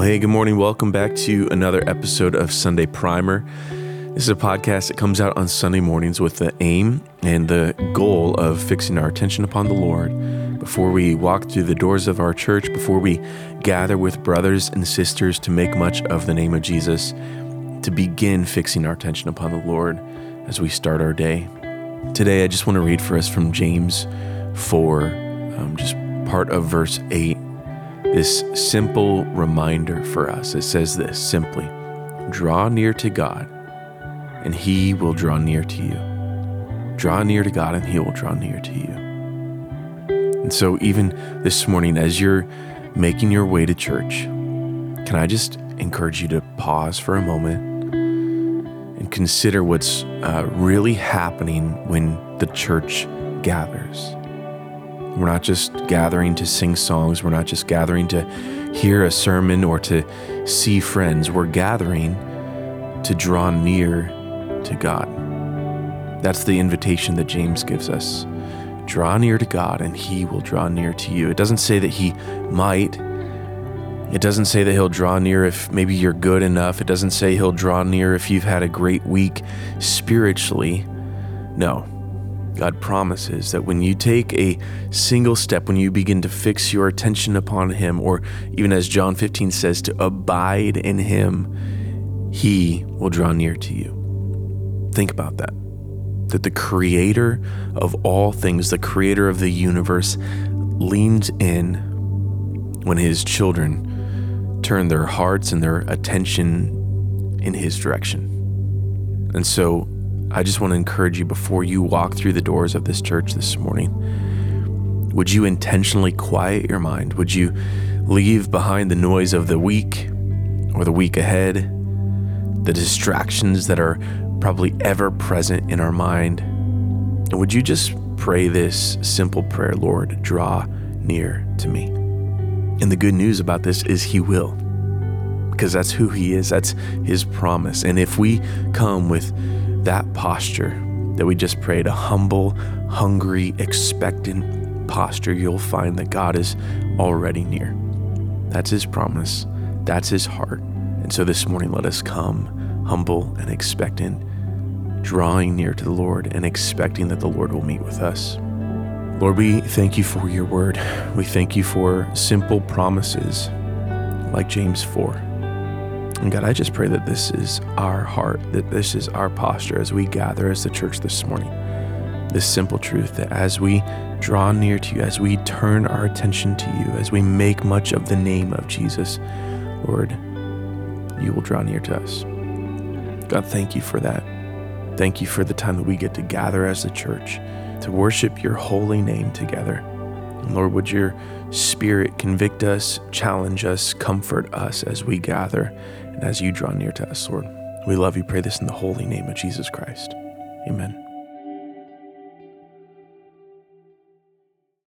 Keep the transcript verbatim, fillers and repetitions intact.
Well, hey, good morning. Welcome back to another episode of Sunday Primer. This is a podcast that comes out on Sunday mornings with the aim and the goal of fixing our attention upon the Lord before we walk through the doors of our church, before we gather with brothers and sisters to make much of the name of Jesus, to begin fixing our attention upon the Lord as we start our day. Today, I just want to read for us from James four, um, just part of verse eight. This simple reminder for us. It says this simply, draw near to God and he will draw near to you. Draw near to God and he will draw near to you. And so even this morning, as you're making your way to church, can I just encourage you to pause for a moment and consider what's uh, really happening when the church gathers. We're not just gathering to sing songs. We're not just gathering to hear a sermon or to see friends. We're gathering to draw near to God. That's the invitation that James gives us. Draw near to God and he will draw near to you. It doesn't say that he might. It doesn't say that he'll draw near if maybe you're good enough. It doesn't say he'll draw near if you've had a great week spiritually. No. God promises that when you take a single step, when you begin to fix your attention upon him, or even as John fifteen says, to abide in him, he will draw near to you. Think about that. That the creator of all things, the creator of the universe, leans in when his children turn their hearts and their attention in his direction. And so I just want to encourage you before you walk through the doors of this church this morning, would you intentionally quiet your mind? Would you leave behind the noise of the week or the week ahead, the distractions that are probably ever present in our mind? And would you just pray this simple prayer, Lord, draw near to me? And the good news about this is he will, because that's who he is. That's his promise. And if we come with that posture that we just prayed, a humble, hungry, expectant posture, you'll find that God is already near. That's his promise. That's his heart. And so this morning, let us come humble and expectant, drawing near to the Lord and expecting that the Lord will meet with us. Lord, we thank you for your word. We thank you for simple promises like James four. And God, I just pray that this is our heart, that this is our posture as we gather as the church this morning. This simple truth that as we draw near to you, as we turn our attention to you, as we make much of the name of Jesus, Lord, you will draw near to us. God, thank you for that. Thank you for the time that we get to gather as a church to worship your holy name together. And Lord, would your Spirit convict us, challenge us, comfort us as we gather and as you draw near to us, Lord. We love you. Pray this in the holy name of Jesus Christ. Amen.